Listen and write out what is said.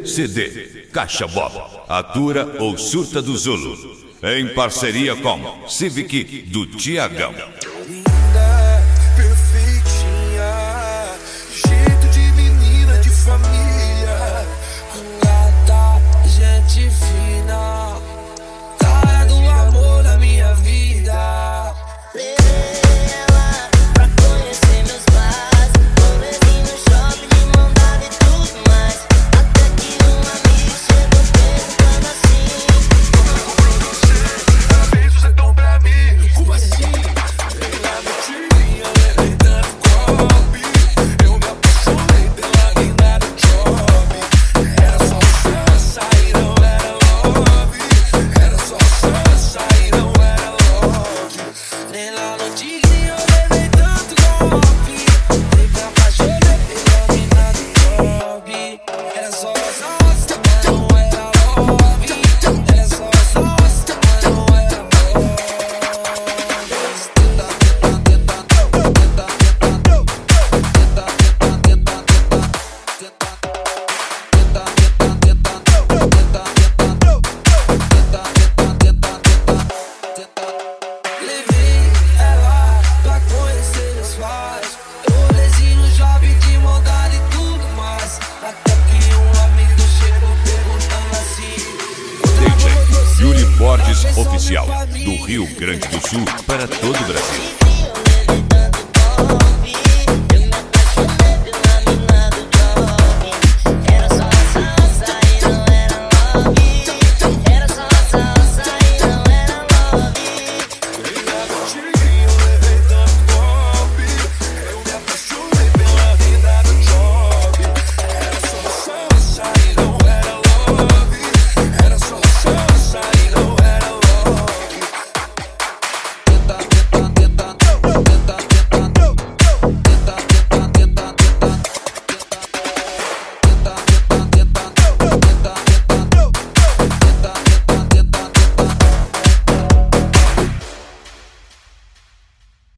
CD Caixa Bob, Atura ou Surta do Zulu, em parceria com Civic do Tiagão. Linda, perfeitinha, jeito de menina de família, gata, gente fina, cara do amor da minha vida. Levei ela pra conhecer meus pais, rolêzinho no shopping de mão dada e tudo mais. Até que um amigo chegou perguntando assim: Ela fez o sertão pra mim, como assim? Ela me tinha, levei tanto copo, eu me apaixonei pela linda do job. Era só chance e não era love, era só chance e não era love. Nela no tigre eu levei tanto golpe, eu me apaixonei pela linda do job. Era só chance, mas não era love, era só chance, mas não era love. Levei ela pra conhecer meus pais, rolezinho no shopping de mão dada e tudo mais. Até que um amigo chegou perguntando assim: DJ Yuri Borges Oficial, do Rio Grande do Sul para todo o Brasil.